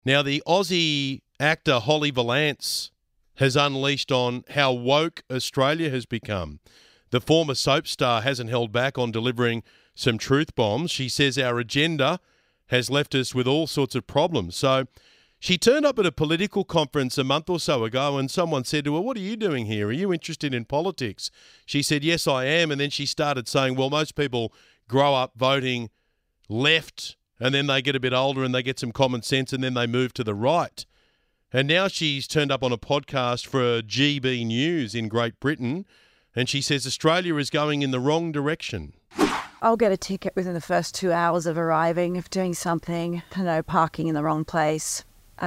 Now, the Aussie actor Holly Valance has unleashed on how woke Australia has become. The former soap star hasn't held back on delivering some truth bombs. She says our agenda has left us with all sorts of problems. So she turned up at a political conference a month or so ago and someone said to her, "What are you doing here? Are you interested in politics?" She said, "Yes, I am." And then she started saying, well, most people grow up voting left and then they get a bit older and they get some common sense and then they move to the right. And now she's turned up on a podcast for GB News in Great Britain and she says Australia is going in the wrong direction. I'll get a ticket within the first 2 hours of arriving, of doing something, parking in the wrong place.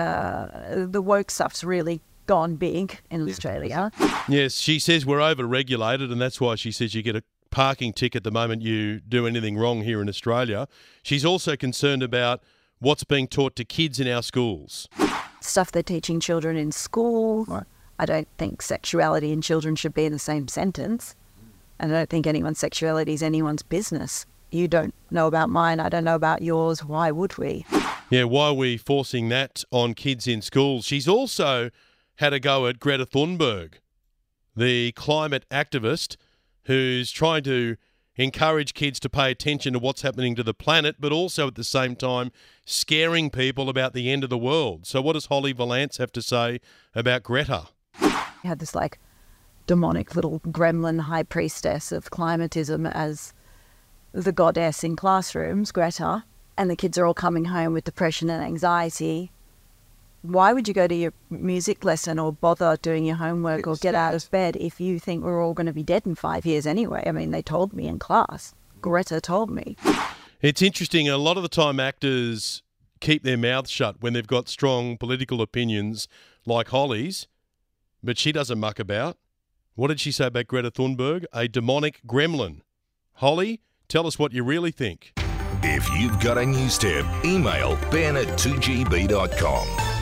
The woke stuff's really gone big in Australia. Yes, she says we're over-regulated and that's why she says you get a parking ticket the moment you do anything wrong here in Australia. She's also concerned about what's being taught to kids in our schools. Stuff they're teaching children in school. Right. I don't think sexuality and children should be in the same sentence. And I don't think anyone's sexuality is anyone's business. You don't know about mine, I don't know about yours. Why would we? Yeah, why are we forcing that on kids in schools? She's also had a go at Greta Thunberg, the climate activist who's trying to encourage kids to pay attention to what's happening to the planet, but also at the same time scaring people about the end of the world. So what does Holly Valance have to say about Greta? You had this demonic little gremlin high priestess of climatism as the goddess in classrooms, Greta, and the kids are all coming home with depression and anxiety. Why would you go to your music lesson or bother doing your homework or get out of bed if you think we're all going to be dead in 5 years anyway? I mean, they told me in class. Greta told me. It's interesting. A lot of the time actors keep their mouths shut when they've got strong political opinions like Holly's, but she doesn't muck about. What did she say about Greta Thunberg? A demonic gremlin. Holly, tell us what you really think. If you've got a news tip, email ben@2gb.com.